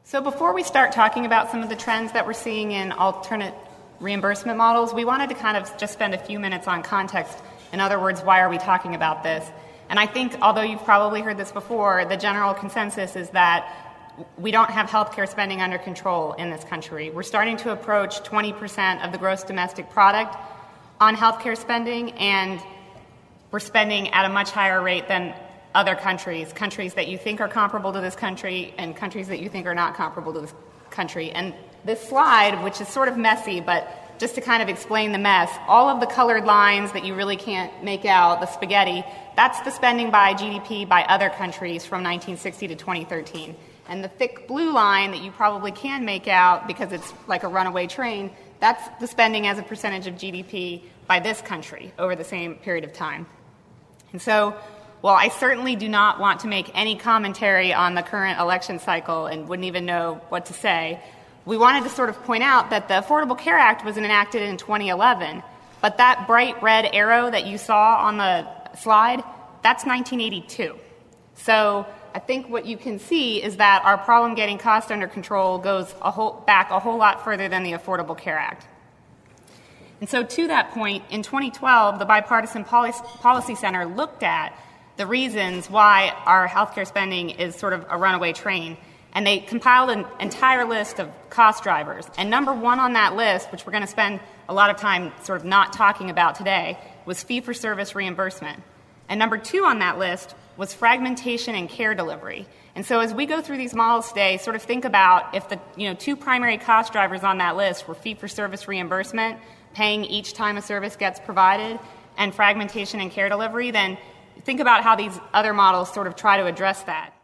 So before we start talking about some of the trends that we're seeing in alternate reimbursement models, we wanted to kind of just spend a few minutes on context. In other words, why are we talking about this? And I think, although you've probably heard this before, the general consensus is that we don't have healthcare spending under control in this country. We're starting to approach 20% of the gross domestic product on healthcare spending, and we're spending at a much higher rate than other countries that you think are comparable to this country and countries that you think are not comparable to this country. And this slide, which is sort of messy, but just to kind of explain the mess, all of the colored lines that you really can't make out, the spaghetti, that's the spending by GDP by other countries from 1960 to 2013. And the thick blue line that you probably can make out because it's like a runaway train, that's the spending as a percentage of GDP by this country over the same period of time. And so, while I certainly do not want to make any commentary on the current election cycle and wouldn't even know what to say, we wanted to sort of point out that the Affordable Care Act was enacted in 2011, but that bright red arrow that you saw on the slide, that's 1982. So I think what you can see is that our problem getting costs under control goes back a whole lot further than the Affordable Care Act. And so to that point, in 2012, the Bipartisan Policy Center looked at the reasons why our healthcare spending is sort of a runaway train. And they compiled an entire list of cost drivers. And number one on that list, which we're going to spend a lot of time sort of not talking about today, was fee-for-service reimbursement. And number two on that list was fragmentation in care delivery. And so as we go through these models today, sort of think about if the two primary cost drivers on that list were fee-for-service reimbursement, paying each time a service gets provided, and fragmentation in care delivery, then think about how these other models sort of try to address that.